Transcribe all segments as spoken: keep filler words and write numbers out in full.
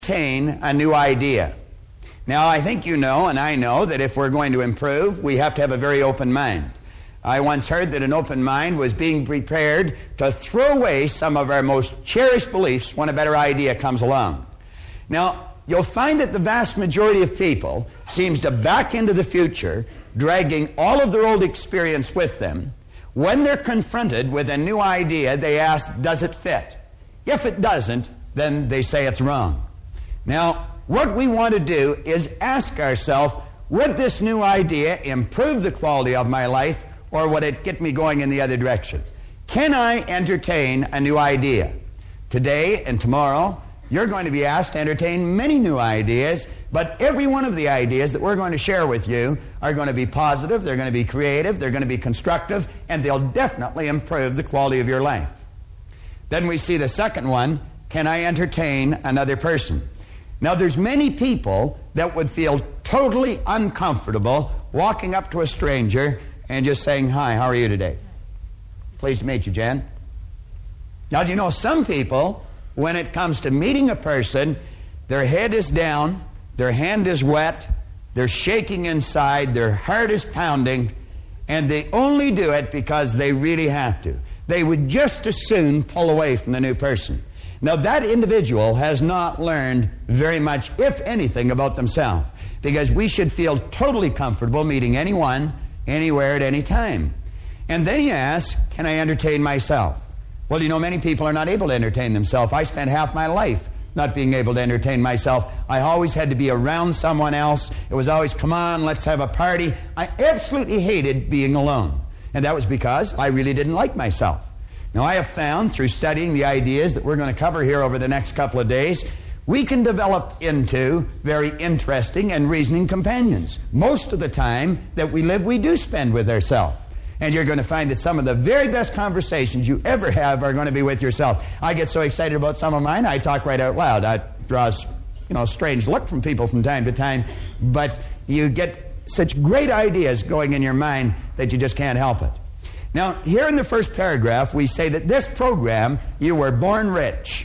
Obtain a new idea. Now, I think you know, and I know, that if we're going to improve, we have to have a very open mind. I once heard that an open mind was being prepared to throw away some of our most cherished beliefs when a better idea comes along. Now, you'll find that the vast majority of people seems to back into the future, dragging all of their old experience with them. When they're confronted with a new idea, they ask, does it fit? If it doesn't, then they say it's wrong. Now, what we want to do is ask ourselves, would this new idea improve the quality of my life, or would it get me going in the other direction? Can I entertain a new idea? Today and tomorrow, you're going to be asked to entertain many new ideas, but every one of the ideas that we're going to share with you are going to be positive, they're going to be creative, they're going to be constructive, and they'll definitely improve the quality of your life. Then we see the second one, can I entertain another person? Now, there's many people that would feel totally uncomfortable walking up to a stranger and just saying, hi, how are you today? Pleased to meet you, Jan. Now, do you know some people, when it comes to meeting a person, their head is down, their hand is wet, they're shaking inside, their heart is pounding, and they only do it because they really have to. They would just as soon pull away from the new person. Now, that individual has not learned very much, if anything, about themselves, because we should feel totally comfortable meeting anyone, anywhere, at any time. And then he asks, can I entertain myself? Well, you know, many people are not able to entertain themselves. I spent half my life not being able to entertain myself. I always had to be around someone else. It was always, come on, let's have a party. I absolutely hated being alone. And that was because I really didn't like myself. Now, I have found through studying the ideas that we're going to cover here over the next couple of days, we can develop into very interesting and reasoning companions. Most of the time that we live, we do spend with ourselves. And you're going to find that some of the very best conversations you ever have are going to be with yourself. I get so excited about some of mine, I talk right out loud. That draws, you know, a strange look from people from time to time. But you get such great ideas going in your mind that you just can't help it. Now, here in the first paragraph, we say that this program, You Were Born Rich,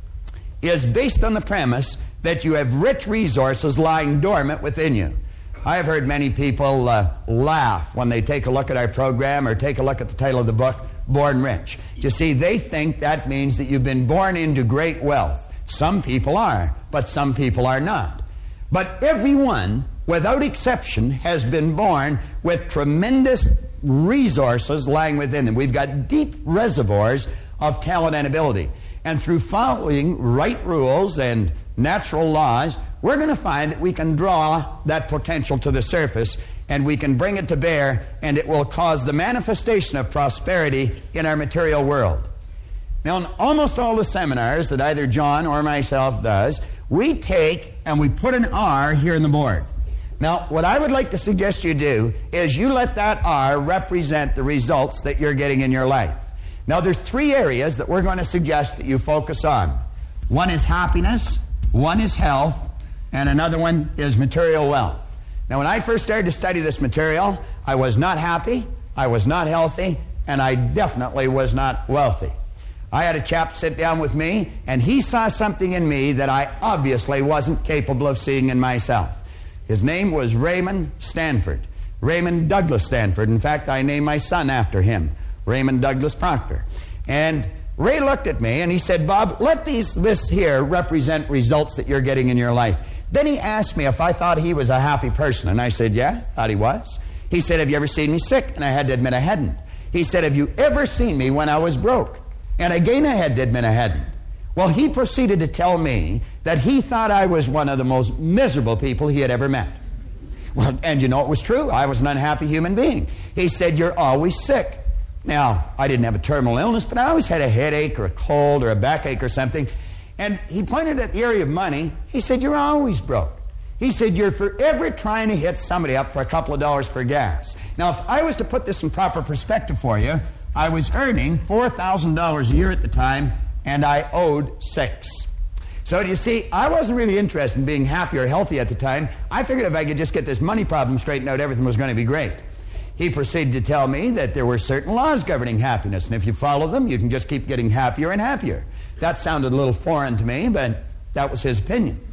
is based on the premise that you have rich resources lying dormant within you. I have heard many people uh, laugh when they take a look at our program or take a look at the title of the book, Born Rich. You see, they think that means that you've been born into great wealth. Some people are, but some people are not. But everyone, without exception, has been born with tremendous resources lying within them. We've got deep reservoirs of talent and ability. And through following right rules and natural laws, we're going to find that we can draw that potential to the surface and we can bring it to bear, and it will cause the manifestation of prosperity in our material world. Now, in almost all the seminars that either John or myself does, we take and we put an R here in the board. Now, what I would like to suggest you do is you let that R represent the results that you're getting in your life. Now, there's three areas that we're going to suggest that you focus on. One is happiness, one is health, and another one is material wealth. Now, when I first started to study this material, I was not happy, I was not healthy, and I definitely was not wealthy. I had a chap sit down with me, and he saw something in me that I obviously wasn't capable of seeing in myself. His name was Raymond Stanford, Raymond Douglas Stanford. In fact, I named my son after him, Raymond Douglas Proctor. And Ray looked at me and he said, Bob, let these this here represent results that you're getting in your life. Then he asked me if I thought he was a happy person. And I said, yeah, thought he was. He said, have you ever seen me sick? And I had to admit I hadn't. He said, have you ever seen me when I was broke? And again I had to admit I hadn't. Well, he proceeded to tell me that he thought I was one of the most miserable people he had ever met. Well, and you know it was true. I was an unhappy human being. He said, you're always sick. Now, I didn't have a terminal illness, but I always had a headache or a cold or a backache or something. And he pointed at the area of money. He said, you're always broke. He said, you're forever trying to hit somebody up for a couple of dollars for gas. Now, if I was to put this in proper perspective for you, I was earning four thousand dollars a year at the time, and I owed six. So do you see, I wasn't really interested in being happy or healthy at the time. I figured if I could just get this money problem straightened out, everything was going to be great. He proceeded to tell me that there were certain laws governing happiness, and if you follow them, you can just keep getting happier and happier. That sounded a little foreign to me, but that was his opinion.